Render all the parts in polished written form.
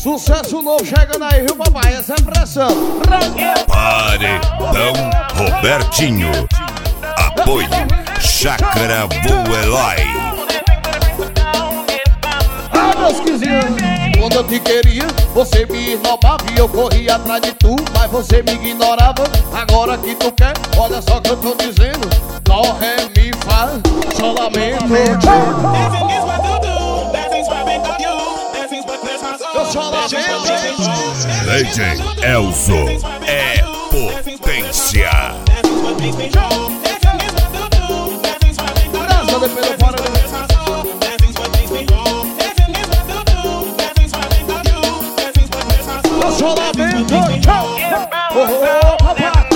Sucesso novo chegando aí, viu, papai? Essa é a pressão. Paredão Robertinho. Apoio Chácara Voelói. Ah, meus 15 anos. Quando eu te queria, você me esnobava e eu corria atrás de tu, mas você me ignorava. Agora que tu quer, olha só que eu tô dizendo: dó, ré, mi, fá, sol, lamento. Eu só lamento. DJ Elzo é potência. Graças a Deus, fora do... Eu só lamento. Papai.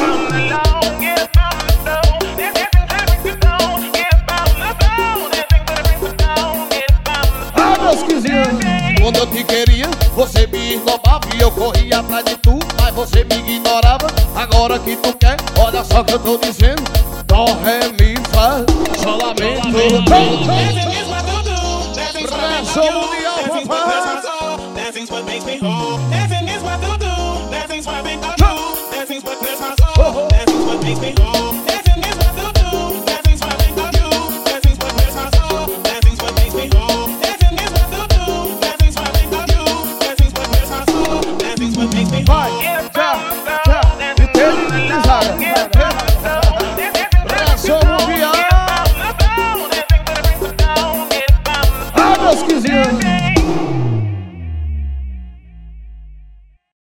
Ah, meus 15 anos. Quando eu te queria, você me esnobava e eu corria atrás de tu, mas você me ignorava. Agora que tu quer, olha só que eu tô dizendo: dó, ré, mi, fá, sol, lamento. Pressão mundial, papai. Dancing's what makes me whole. Dancing is what to do. Dancing's what makes me whole. Dancing's what makes me whole.